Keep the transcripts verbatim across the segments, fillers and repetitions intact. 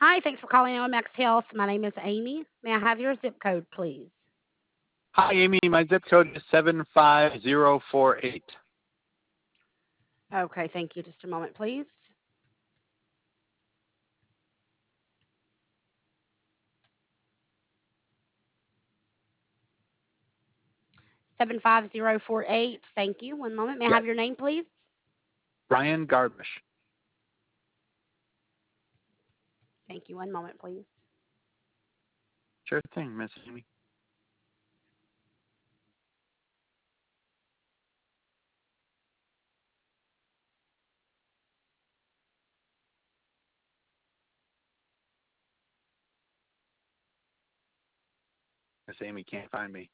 Hi, thanks for calling O M X Health. My name is Amy. May I have your zip code, please? Hi, Amy. My zip code is seven five zero four eight. Okay, thank you. Just a moment, please. seven five zero four eight. Thank you. One moment. May I Yes, have your name, please? Brian Garbish. Thank you. One moment, please. Sure thing, Miss Amy. Miss Amy can't find me.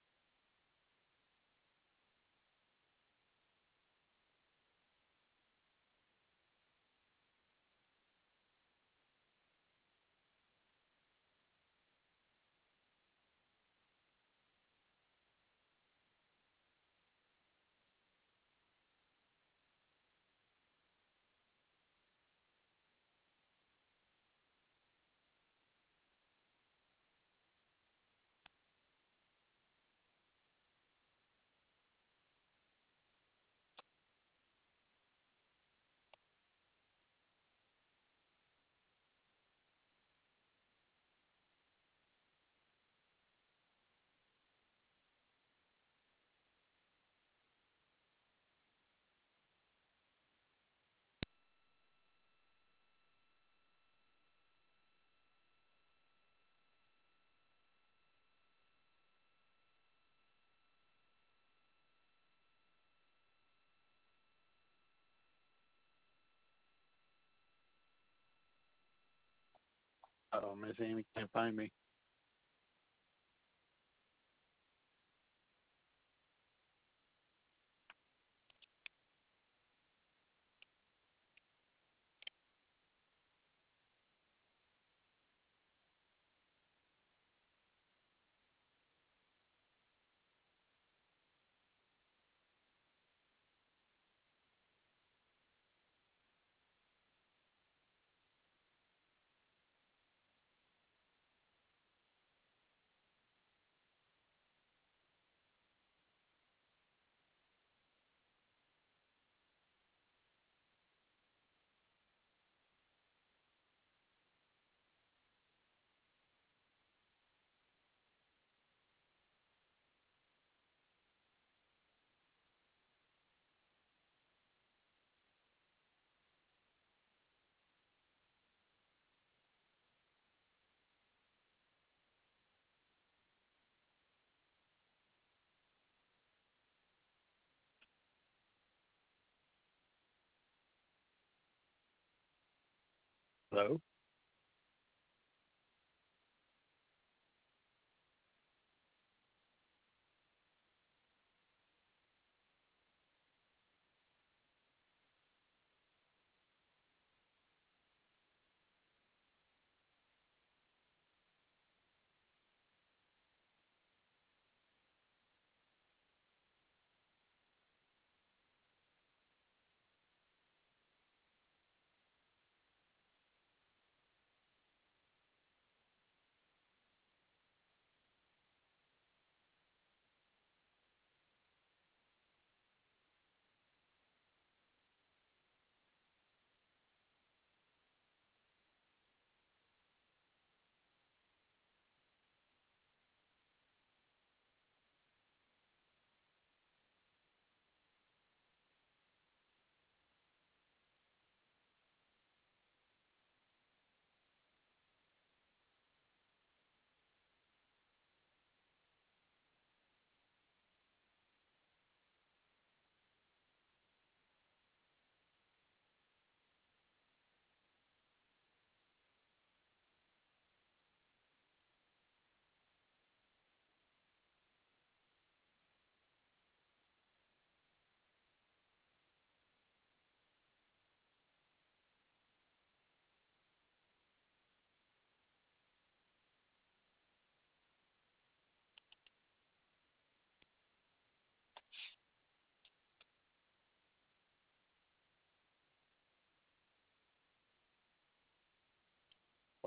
Oh, Miss Amy can't find me. Hello?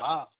Wow.